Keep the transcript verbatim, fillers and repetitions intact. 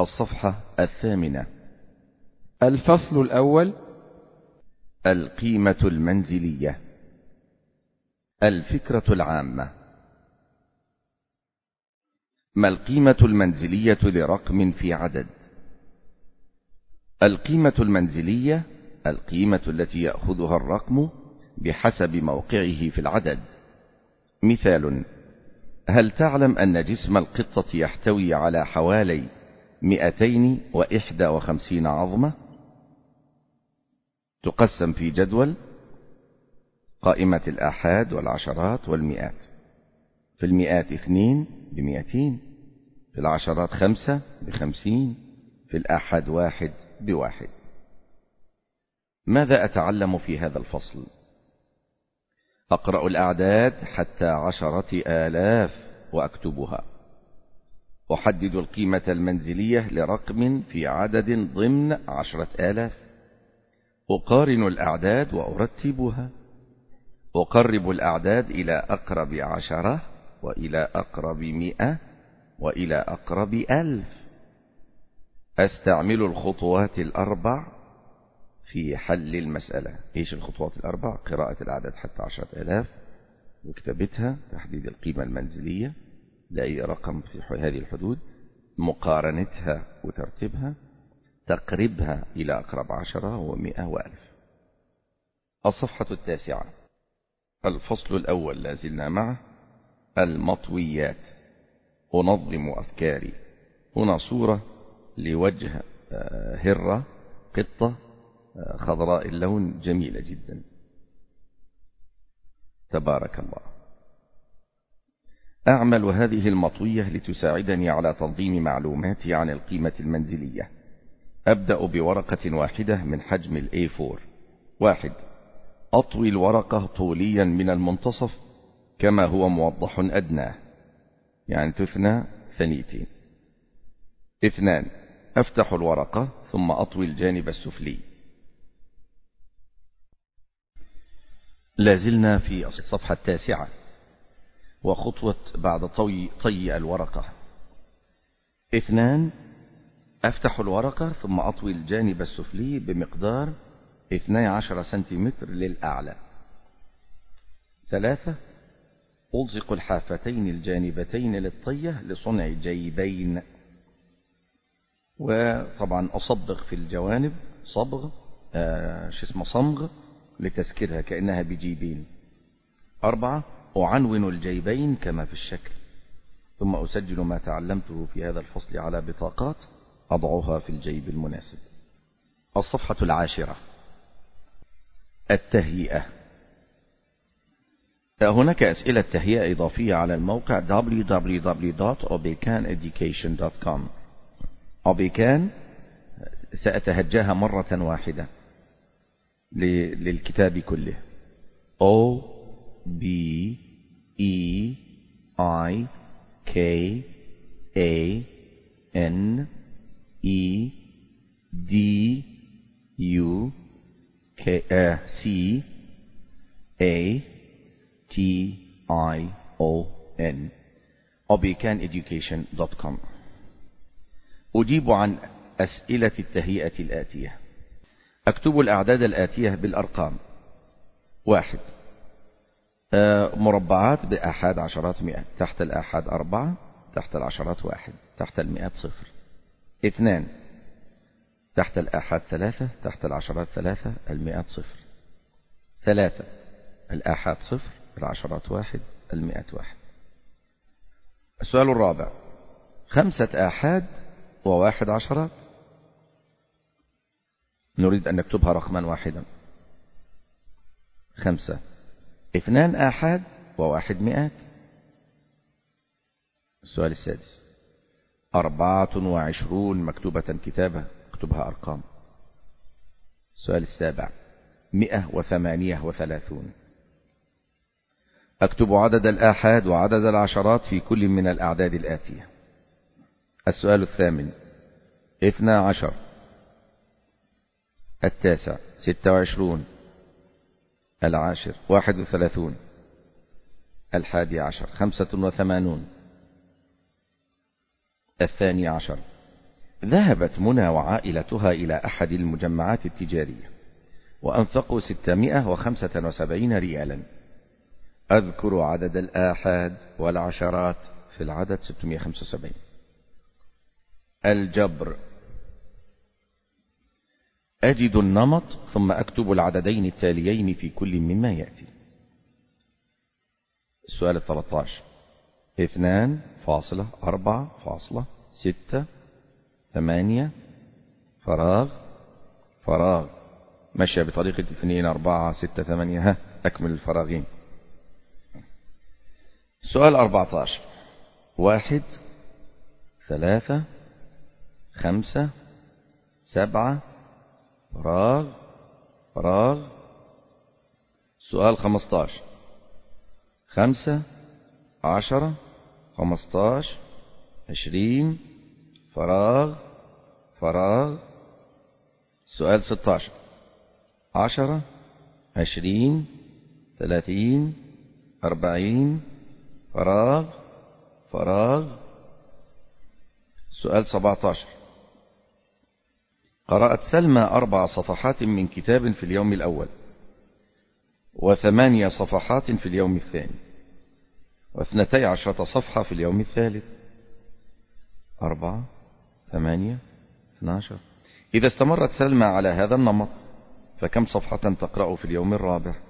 الصفحة الثامنة. الفصل الأول: القيمة المنزلية. الفكرة العامة. ما القيمة المنزلية لرقم في عدد؟ القيمة المنزلية القيمة التي يأخذها الرقم بحسب موقعه في العدد. مثال: هل تعلم أن جسم القطة يحتوي على حوالي مئتين وإحدى وخمسين عظمة؟ تقسم في جدول قائمة الآحاد والعشرات والمئات. في المئات اثنين بمئتين، في العشرات خمسة بخمسين، في الآحاد واحد بواحد. ماذا أتعلم في هذا الفصل؟ أقرأ الأعداد حتى عشرة آلاف وأكتبها. أحدد القيمة المنزلية لرقم في عدد ضمن عشرة آلاف. أقارن الأعداد وأرتبها. أقرب الأعداد إلى أقرب عشرة وإلى أقرب مئة وإلى أقرب ألف. أستعمل الخطوات الأربع في حل المسألة. إيش الخطوات الأربع؟ قراءة الأعداد حتى عشرة آلاف وكتابتها، تحديد القيمة المنزلية لأي رقم في هذه الحدود، مقارنتها وترتيبها، تقريبها إلى أقرب عشرة ومئة وألف. الصفحة التاسعة. الفصل الأول لازلنا معه المطويات. أنظم أفكاري. هنا صورة لوجه هرة، قطة خضراء اللون، جميلة جدا تبارك الله. أعمل هذه المطوية لتساعدني على تنظيم معلوماتي عن القيمة المنزلية. أبدأ بورقة واحدة من حجم ال إيه فور. واحد: أطوي الورقة طوليا من المنتصف كما هو موضح أدناه، يعني تثنى ثنيتين. اثنان: أفتح الورقة ثم أطوي الجانب السفلي. لازلنا في الصفحة التاسعة، وخطوة بعد طي, طي الورقة. اثنان: أفتح الورقة ثم أطوي الجانب السفلي بمقدار اثني عشر سنتيمتر للأعلى. ثلاثة: ألصق الحافتين الجانبتين للطية لصنع جيبين. وطبعا أصبغ في الجوانب صبغ آه شو اسمه صمغ لتسكيرها كأنها بجيبين. أربعة: أعنون الجيبين كما في الشكل، ثم أسجل ما تعلمته في هذا الفصل على بطاقات أضعها في الجيب المناسب. الصفحة العاشرة. التهيئة. هناك أسئلة تهيئة إضافية على الموقع دبليو دبليو دبليو دوت أوبيكان إديوكيشن دوت كوم. أوبيكان سأتهجاها مرة واحدة للكتاب كله. O B E I K A N E D U K C A T I O N أوبيكان إديوكيشن دوت كوم. أجيب عن أسئلة التهيئة الآتية. أكتب الأعداد الآتية بالأرقام. واحد: مربعات بآحاد عشرات مئة. تحت الآحاد أربعة، تحت العشرات واحد، تحت المئات صفر. اثنان: تحت الآحاد ثلاثة، تحت العشرات ثلاثة، المئات صفر. ثلاثة: الآحاد صفر، العشرات واحد، المئات واحد. السؤال الرابع: خمسة آحاد وواحد عشرات. نريد أن نكتبها رقما واحدا. خمسة. اثنان آحاد وواحد مئات. السؤال السادس: أربعة وعشرون مكتوبة كتابة، اكتبها أرقام. السؤال السابع: مئة وثمانية وثلاثون. أكتب عدد الآحاد وعدد العشرات في كل من الأعداد الآتية. السؤال الثامن: اثنى عشر. التاسع: ستة وعشرون. العاشر: واحد وثلاثون. الحادي عشر: خمسة وثمانون. الثاني عشر: ذهبت منى وعائلتها إلى أحد المجمعات التجارية وأنفقوا ستمائة وخمسة وسبعين ريالا. أذكر عدد الآحاد والعشرات في العدد ستمائة وخمسة وسبعين. الجبر: أجد النمط ثم أكتب العددين التاليين في كل مما يأتي. السؤال الثلاثة عشر: اثنان فاصلة أربعة فاصلة ستة ثمانية فراغ فراغ. مشى بطريقة اثنين أربعة ستة ثمانية. ها أكمل الفراغين. سؤال أربعة عشر: واحد ثلاثة خمسة سبعة فراغ فراغ. سؤال خمسة عشر: خمسة عشرة خمسة عشر عشرين فراغ فراغ. سؤال ستة عشر: عشرة عشرين ثلاثين أربعين فراغ فراغ. سؤال سبعة عشر: قرأت سلمى أربع صفحات من كتاب في اليوم الأول، وثمانية صفحات في اليوم الثاني، واثنتي عشرة صفحة في اليوم الثالث. أربعة ثمانية اثناشر. إذا استمرت سلمى على هذا النمط فكم صفحة تقرأ في اليوم الرابع؟